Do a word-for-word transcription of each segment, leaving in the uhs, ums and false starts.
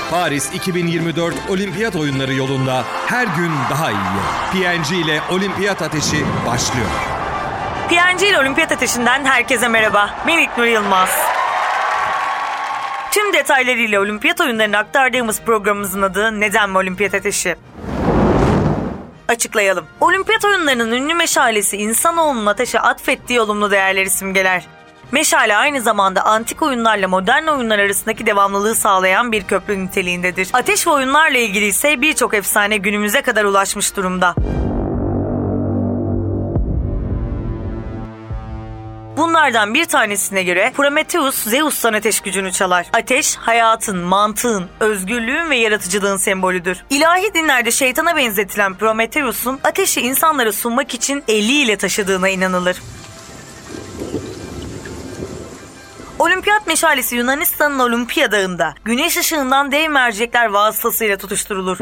Paris iki bin yirmi dört Olimpiyat Oyunları yolunda her gün daha iyi. P and G ile Olimpiyat Ateşi başlıyor. P and G ile Olimpiyat Ateşi'nden herkese merhaba. Ben İlknur Yılmaz. Tüm detaylarıyla Olimpiyat Oyunları'nı aktardığımız programımızın adı Neden mi Olimpiyat Ateşi? Açıklayalım. Olimpiyat Oyunları'nın ünlü meşalesi insanoğlunun ateşe atfettiği olumlu değerleri simgeler. Meşale aynı zamanda antik oyunlarla modern oyunlar arasındaki devamlılığı sağlayan bir köprü niteliğindedir. Ateş ve oyunlarla ilgili ise birçok efsane günümüze kadar ulaşmış durumda. Bunlardan bir tanesine göre Prometheus, Zeus'tan ateş gücünü çalar. Ateş, hayatın, mantığın, özgürlüğün ve yaratıcılığın sembolüdür. İlahi dinlerde şeytana benzetilen Prometheus'un ateşi insanlara sunmak için eliyle taşıdığına inanılır. Olimpiyat meşalesi Yunanistan'ın Olimpiya Dağı'nda güneş ışığından dev mercekler vasıtasıyla tutuşturulur.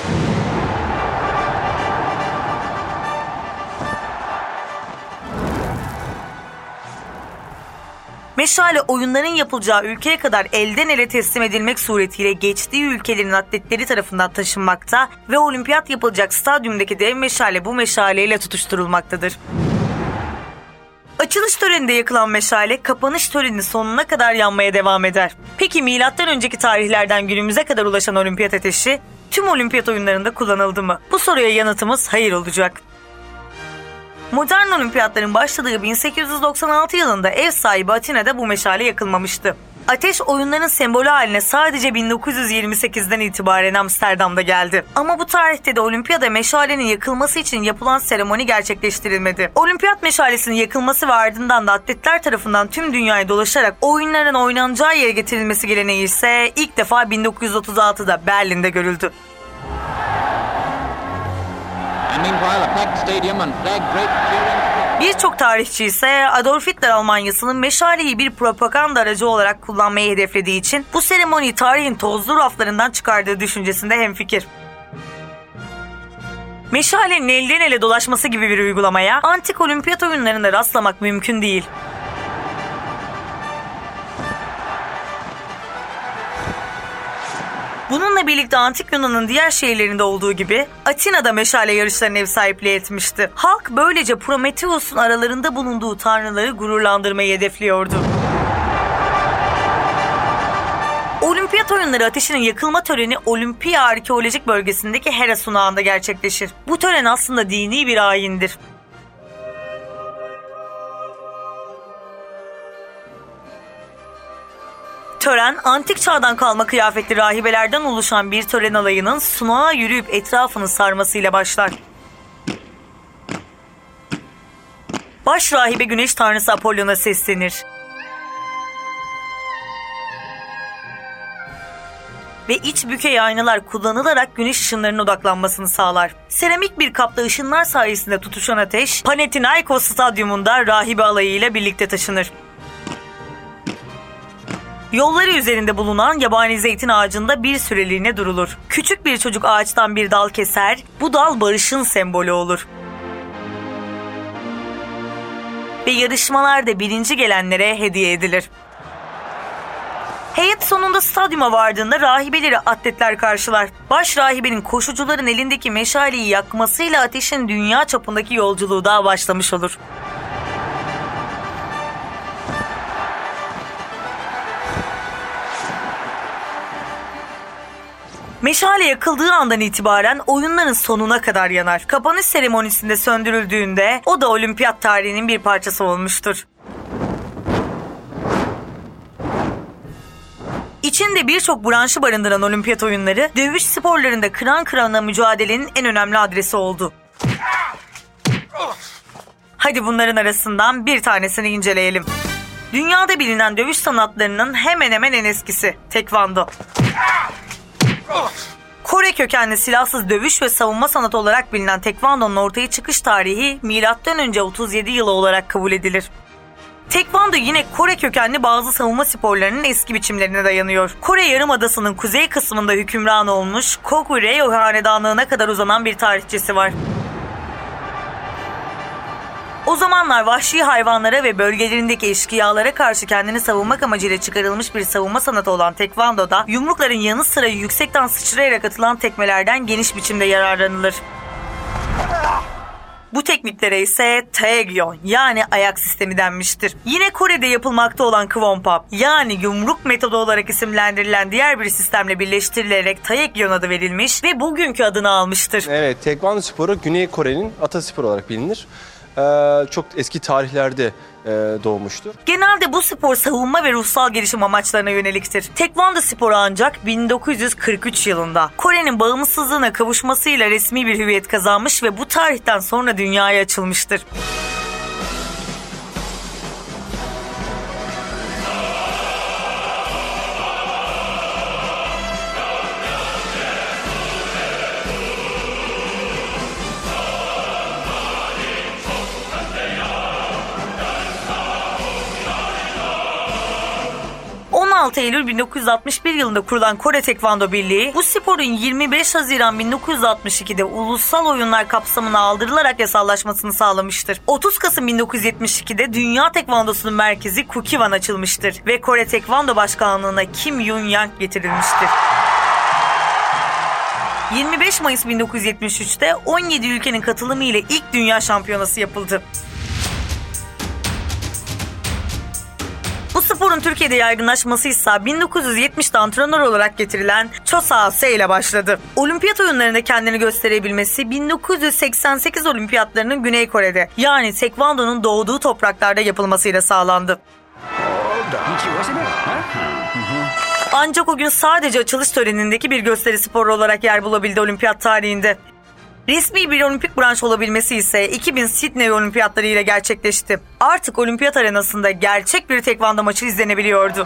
Meşale oyunların yapılacağı ülkeye kadar elden ele teslim edilmek suretiyle geçtiği ülkelerin atletleri tarafından taşınmakta ve olimpiyat yapılacak stadyumdaki dev meşale bu meşaleyle tutuşturulmaktadır. Açılış töreninde yakılan meşale kapanış töreninin sonuna kadar yanmaya devam eder. Peki milattan önceki tarihlerden günümüze kadar ulaşan olimpiyat ateşi tüm olimpiyat oyunlarında kullanıldı mı? Bu soruya yanıtımız hayır olacak. Modern olimpiyatların başladığı bin sekiz yüz doksan altı yılında ev sahibi Atina'da bu meşale yakılmamıştı. Ateş oyunların sembolü haline sadece bin dokuz yüz yirmi sekizden itibaren Amsterdam'da geldi. Ama bu tarihte de olimpiyada meşalenin yakılması için yapılan seremoni gerçekleştirilmedi. Olimpiyat meşalesinin yakılması ve ardından da atletler tarafından tüm dünyayı dolaşarak oyunların oynanacağı yere getirilmesi geleneği ise ilk defa bin dokuz yüz otuz altıda Berlin'de görüldü. Birçok tarihçi ise Adolf Hitler Almanyası'nın meşaleyi bir propaganda aracı olarak kullanmayı hedeflediği için bu seremoniyi tarihin tozlu raflarından çıkardığı düşüncesinde hemfikir. Meşalenin elden ele dolaşması gibi bir uygulamaya antik olimpiyat oyunlarında rastlamak mümkün değil. Bununla birlikte antik Yunan'ın diğer şehirlerinde olduğu gibi Atina'da meşale yarışlarına ev sahipliği etmişti. Halk böylece Prometheus'un aralarında bulunduğu tanrıları gururlandırmayı hedefliyordu. Olimpiyat oyunları ateşinin yakılma töreni Olimpiya arkeolojik bölgesindeki Hera sunağında gerçekleşir. Bu tören aslında dini bir ayindir. Tören, antik çağdan kalma kıyafetli rahibelerden oluşan bir tören alayının sunağa yürüyüp etrafını sarmasıyla başlar. Baş rahibe güneş tanrısı Apollon'a seslenir. Ve iç bükey aynalar kullanılarak güneş ışınlarının odaklanmasını sağlar. Seramik bir kapta ışınlar sayesinde tutuşan ateş, Panathinaikos Stadyumunda rahibe alayıyla birlikte taşınır. Yolları üzerinde bulunan yabani zeytin ağacında bir süreliğine durulur. Küçük bir çocuk ağaçtan bir dal keser, bu dal barışın sembolü olur. Ve yarışmalarda birinci gelenlere hediye edilir. Heyet sonunda stadyuma vardığında rahibeleri atletler karşılar. Baş rahibenin koşucuların elindeki meşaleyi yakmasıyla ateşin dünya çapındaki yolculuğu daha başlamış olur. Meşale yakıldığı andan itibaren oyunların sonuna kadar yanar. Kapanış seremonisinde söndürüldüğünde o da olimpiyat tarihinin bir parçası olmuştur. İçinde birçok branşı barındıran olimpiyat oyunları, dövüş sporlarında kıran kırana mücadelenin en önemli adresi oldu. Hadi bunların arasından bir tanesini inceleyelim. Dünyada bilinen dövüş sanatlarının hemen hemen en eskisi, Tekvando. Kore kökenli silahsız dövüş ve savunma sanatı olarak bilinen Tekvando'nun ortaya çıkış tarihi milattan önce otuz yedi yılı olarak kabul edilir. Tekvando yine Kore kökenli bazı savunma sporlarının eski biçimlerine dayanıyor. Kore Yarımadası'nın kuzey kısmında hükümran olmuş Goguryeo hanedanlığına kadar uzanan bir tarihçesi var. O zamanlar vahşi hayvanlara ve bölgelerindeki eşkıyalara karşı kendini savunmak amacıyla çıkarılmış bir savunma sanatı olan Tekvando'da yumrukların yanı sıra yüksekten sıçrayarak atılan tekmelerden geniş biçimde yararlanılır. Bu tekniklere ise Taegyeon yani ayak sistemi denmiştir. Yine Kore'de yapılmakta olan Kwonpap yani yumruk metodu olarak isimlendirilen diğer bir sistemle birleştirilerek Taegyeon adı verilmiş ve bugünkü adını almıştır. Evet, Tekvando sporu Güney Kore'nin atasporu olarak bilinir. Ee, çok eski tarihlerde e, doğmuştur. Genelde bu spor savunma ve ruhsal gelişim amaçlarına yöneliktir. Tekvando sporu ancak bin dokuz yüz kırk üç yılında Kore'nin bağımsızlığına kavuşmasıyla resmi bir hüviyet kazanmış ve bu tarihten sonra dünyaya açılmıştır. on altı Eylül bin dokuz yüz altmış bir yılında kurulan Kore Tekvando Birliği, bu sporun yirmi beş Haziran bin dokuz yüz altmış ikide ulusal oyunlar kapsamına aldırılarak yasallaşmasını sağlamıştır. otuz Kasım bin dokuz yüz yetmiş ikide Dünya Tekvandosu'nun merkezi Kukivan açılmıştır ve Kore Tekvando Başkanlığı'na Kim Yun-yang getirilmiştir. yirmi beş Mayıs bin dokuz yüz yetmiş üçte on yedi ülkenin katılımı ile ilk dünya şampiyonası yapıldı. Bu sporun Türkiye'de yaygınlaşması ise bin dokuz yüz yetmişte antrenör olarak getirilen Cho Sa-se ile başladı. Olimpiyat oyunlarında kendini gösterebilmesi bin dokuz yüz seksen sekiz olimpiyatlarının Güney Kore'de yani Tekvando'nun doğduğu topraklarda yapılmasıyla sağlandı. Ancak o gün sadece açılış törenindeki bir gösteri sporu olarak yer bulabildi olimpiyat tarihinde. Resmi bir olimpik branş olabilmesi ise iki bin Sydney Olimpiyatları ile gerçekleşti. Artık olimpiyat arenasında gerçek bir tekvando maçı izlenebiliyordu.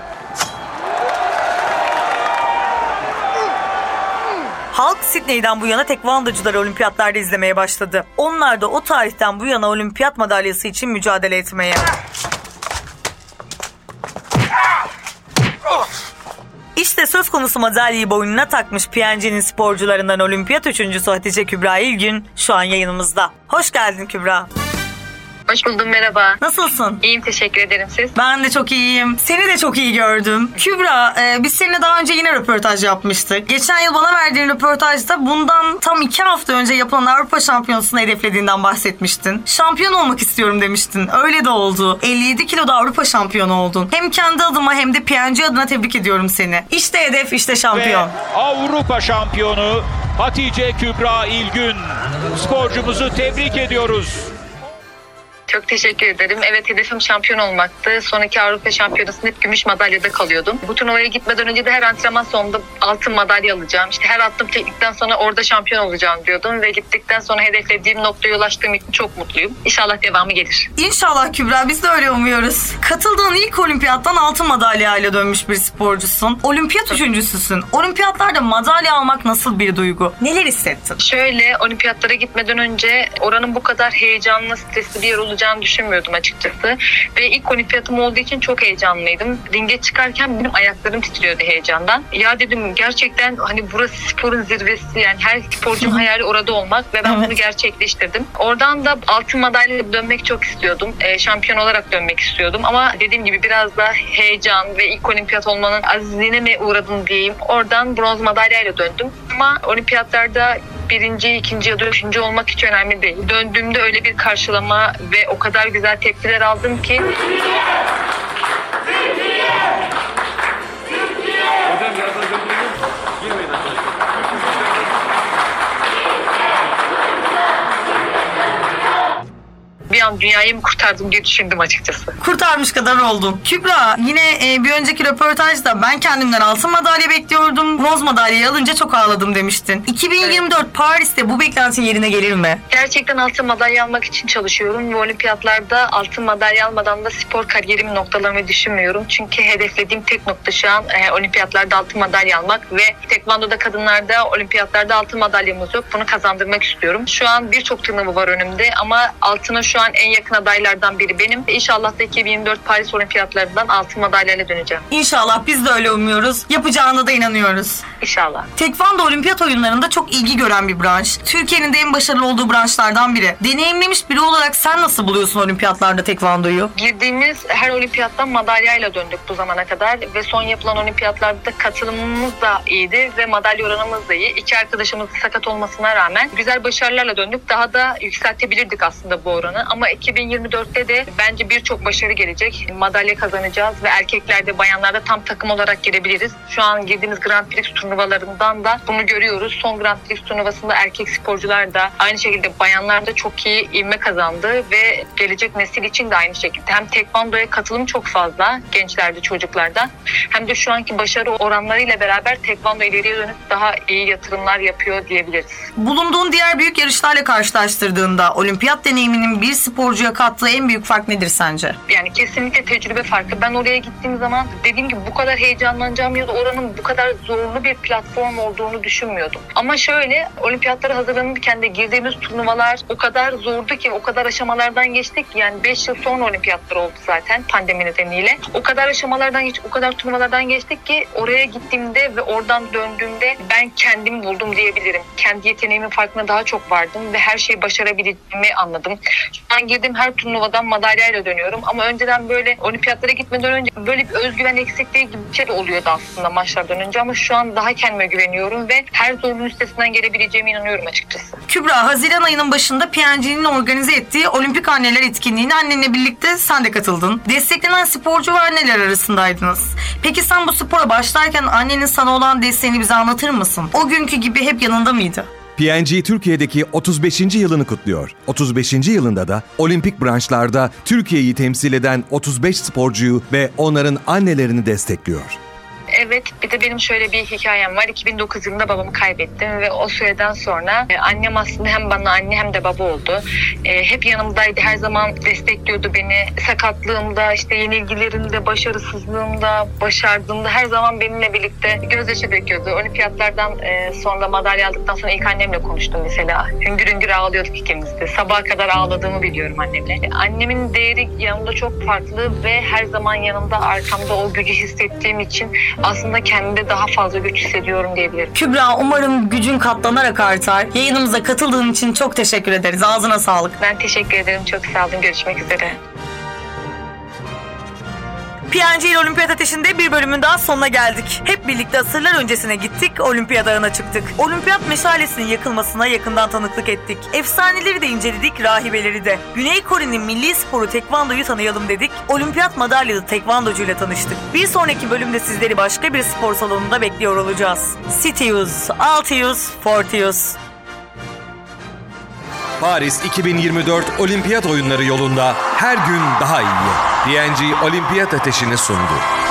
Halk Sydney'den bu yana tekvandocuları olimpiyatlarda izlemeye başladı. Onlar da o tarihten bu yana olimpiyat madalyası için mücadele etmeye. İşte söz konusu madalyayı boynuna takmış P N G'nin sporcularından olimpiyat üçüncüsü Hatice Kübra İlgün şu an yayınımızda. Hoş geldin Kübra. Hoş buldum, merhaba. Nasılsın? İyiyim, teşekkür ederim, siz? Ben de çok iyiyim. Seni de çok iyi gördüm. Kübra, e, biz seninle daha önce yine röportaj yapmıştık. Geçen yıl bana verdiğin röportajda bundan tam iki hafta önce yapılan Avrupa Şampiyonası'nı hedeflediğinden bahsetmiştin. Şampiyon olmak istiyorum demiştin. Öyle de oldu. elli yedi kiloda Avrupa şampiyonu oldun. Hem kendi adıma hem de P N G adına tebrik ediyorum seni. İşte hedef, işte şampiyon. Ve Avrupa şampiyonu Hatice Kübra İlgün. Sporcumuzu tebrik ediyoruz. Çok teşekkür ederim. Evet, hedefim şampiyon olmaktı. Sonraki Avrupa Şampiyonası'nda hep gümüş madalyada kalıyordum. Bu turnuvaya gitmeden önce de her antrenman sonunda altın madalya alacağım. İşte her attığım teknikten sonra orada şampiyon olacağım diyordum. Ve gittikten sonra hedeflediğim noktaya ulaştığım için çok mutluyum. İnşallah devamı gelir. İnşallah Kübra, biz de öyle umuyoruz. Katıldığın ilk olimpiyattan altın madalyayla dönmüş bir sporcusun. Olimpiyat üçüncüsüsün. Olimpiyatlarda madalya almak nasıl bir duygu? Neler hissettin? Şöyle, olimpiyatlara gitmeden önce oranın bu kadar heyecanlı, stresli bir yer olacağını düşünmüyordum açıkçası. Ve ilk olimpiyatım olduğu için çok heyecanlıydım. Ringe çıkarken benim ayaklarım titriyordu heyecandan. Ya dedim, gerçekten hani burası sporun zirvesi, yani her sporcunun hayali orada olmak ve ben Evet. bunu gerçekleştirdim. Oradan da altın madalyayla dönmek çok istiyordum. E, şampiyon olarak dönmek istiyordum ama dediğim gibi biraz da heyecan ve ilk olimpiyat olmanın azizliğine mi uğradım diyeyim. Oradan bronz madalyayla döndüm. Ama olimpiyatlarda birinci, ikinci ya da üçüncü olmak hiç önemli değil. Döndüğümde öyle bir karşılama ve o kadar güzel tepkiler aldım ki. Bir an dünyayı mı kurtardım diye düşündüm açıkçası. Kurtarmış kadar oldun. Kübra, yine e, bir önceki röportajda ben kendimden altın madalya bekliyordum. Bronz madalyayı alınca çok ağladım demiştin. iki bin yirmi dört evet. Paris'te bu beklentin yerine gelir mi? Gerçekten altın madalya almak için çalışıyorum ve olimpiyatlarda altın madalya almadan da spor kariyerimi noktalamayı düşünmüyorum. Çünkü hedeflediğim tek nokta şu an e, olimpiyatlarda altın madalya almak ve tekvandoda kadınlarda olimpiyatlarda altın madalyamız yok. Bunu kazandırmak istiyorum. Şu an birçok turnuva var önümde ama altına şu an en yakın adaylardan biri benim. İnşallah da iki bin yirmi dört Paris Olimpiyatlarından altın madalyayla döneceğim. İnşallah, biz de öyle umuyoruz. Yapacağına da inanıyoruz. İnşallah. Tekvando olimpiyat oyunlarında çok ilgi gören bir branş. Türkiye'nin de en başarılı olduğu branşlardan biri. Deneyimlemiş biri olarak sen nasıl buluyorsun olimpiyatlarda tekvandoyu? Girdiğimiz her olimpiyattan madalyayla döndük bu zamana kadar ve son yapılan olimpiyatlarda katılımımız da iyiydi ve madalya oranımız da iyi. İki arkadaşımız sakat olmasına rağmen güzel başarılarla döndük. Daha da yükseltebilirdik aslında bu oranı ama iki bin yirmi dörtte de bence birçok başarı gelecek. Madalya kazanacağız ve erkeklerde, bayanlarda tam takım olarak girebiliriz. Şu an girdiğimiz Grand Prix turnuvalarından da bunu görüyoruz. Son Grand Prix turnuvasında erkek sporcular da aynı şekilde bayanlar da çok iyi ivme kazandı ve gelecek nesil için de aynı şekilde. Hem tekvandoya katılım çok fazla gençlerde, çocuklarda. Hem de şu anki başarı oranlarıyla beraber tekvando ileriye dönüp daha iyi yatırımlar yapıyor diyebiliriz. Bulunduğun diğer büyük yarışlarla karşılaştırdığında olimpiyat deneyiminin bir sporcuya kattığı en büyük fark nedir sence? Yani kesinlikle tecrübe farkı. Ben oraya gittiğim zaman dediğim gibi bu kadar heyecanlanacağım ya da oranın bu kadar zorlu bir platform olduğunu düşünmüyordum. Ama şöyle, olimpiyatlara hazırlanırken de girdiğimiz turnuvalar o kadar zordu ki, o kadar aşamalardan geçtik. Yani beş yıl sonra olimpiyatlar oldu zaten pandemi nedeniyle. O kadar aşamalardan geç, o kadar turnuvalardan geçtik ki oraya gittiğimde ve oradan döndüğümde ben kendimi buldum diyebilirim. Kendi yeteneğimin farkına daha çok vardım ve her şeyi başarabildiğimi anladım. Şu an girdiğim her turnuvadan madalyayla dönüyorum ama önceden böyle olimpiyatlara gitmeden önce böyle bir özgüven eksikliği gibi bir şey de oluyordu aslında maçlardan önce ama şu an daha kendime güveniyorum ve her zorluğun üstesinden gelebileceğime inanıyorum açıkçası. Kübra, Haziran ayının başında P N G'nin organize ettiği Olimpik Anneler etkinliğine annenle birlikte sen de katıldın. Desteklenen sporcu ve anneler arasındaydınız. Peki sen bu spora başlarken annenin sana olan desteğini bize anlatır mısın? O günkü gibi hep yanında mıydı? P N G Türkiye'deki otuz beşinci yılını kutluyor. otuz beşinci yılında da olimpik branşlarda Türkiye'yi temsil eden otuz beş sporcuyu ve onların annelerini destekliyor. Evet, bir de benim şöyle bir hikayem var. iki bin dokuz yılında babamı kaybettim ve o süreden sonra e, annem aslında hem bana anne hem de baba oldu. E, hep yanımdaydı, her zaman destekliyordu beni. Sakatlığımda, işte yenilgilerimde, başarısızlığımda, başardığımda her zaman benimle birlikte gözyaşı döküyordu. Olimpiyatlardan e, sonra madalya aldıktan sonra ilk annemle konuştum mesela. Hüngür hüngür ağlıyorduk ikimiz de. Sabaha kadar ağladığımı biliyorum annemle. E, annemin değeri yanımda çok farklı ve her zaman yanımda, arkamda o gücü hissettiğim için aslında kendimde daha fazla güç hissediyorum diyebilirim. Kübra, umarım gücün katlanarak artar. Yayınımıza katıldığın için çok teşekkür ederiz. Ağzına sağlık. Ben teşekkür ederim. Çok sağ olun. Görüşmek üzere. P N G ile Olimpiyat Ateşi'nde bir bölümün daha sonuna geldik. Hep birlikte asırlar öncesine gittik, Olimpiyat Dağı'na çıktık. Olimpiyat meşalesinin yakılmasına yakından tanıklık ettik. Efsaneleri de inceledik, rahibeleri de. Güney Kore'nin milli sporu tekvandoyu tanıyalım dedik. Olimpiyat madalyalı tekvandocuyla tanıştık. Bir sonraki bölümde sizleri başka bir spor salonunda bekliyor olacağız. Citius, Altius, Fortius. Paris iki bin yirmi dört Olimpiyat Oyunları yolunda her gün daha iyi. P N G Olimpiyat Ateşi'ni sundu.